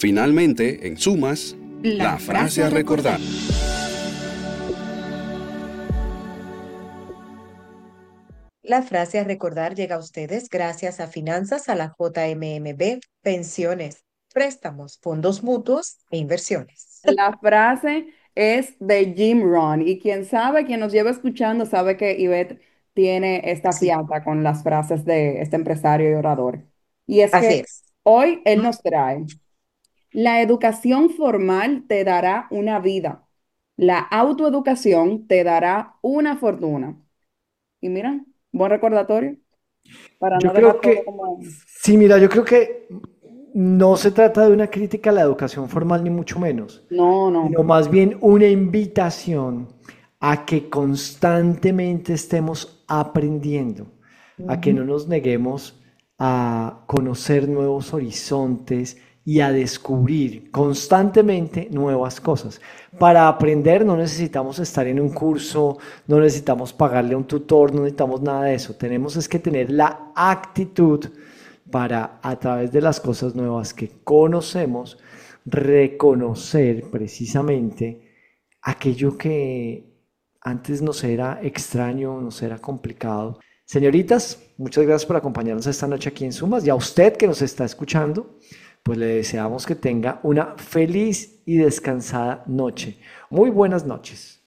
Finalmente, en sumas, La la frase a recordar. La frase a recordar llega a ustedes gracias a Finanzas a la JMMB, Pensiones, Préstamos, Fondos Mutuos e Inversiones. La frase es de Jim Rohn y quien sabe, quien nos lleva escuchando, sabe que Ivette tiene esta Sí, fiata con las frases de este empresario y orador. Y es así que es. hoy él nos trae, la educación formal te dará una vida, la autoeducación te dará una fortuna. Y mira, buen recordatorio para Yo no dejar creo todo que, como es. sí, mira, yo creo que no se trata de una crítica a la educación formal ni mucho menos, No, no. sino más bien una invitación a que constantemente estemos aprendiendo, a que no Ujú. nos neguemos a conocer nuevos horizontes y a descubrir constantemente nuevas cosas. Para aprender no necesitamos estar en un curso, no necesitamos pagarle a un tutor, no necesitamos nada de eso. Tenemos es que tener la actitud para, a través de las cosas nuevas que conocemos, reconocer precisamente aquello que antes nos era extraño, nos era complicado. Señoritas, muchas gracias por acompañarnos esta noche aquí en Sumas y a usted que nos está escuchando, pues le deseamos que tenga una feliz y descansada noche. Muy buenas noches.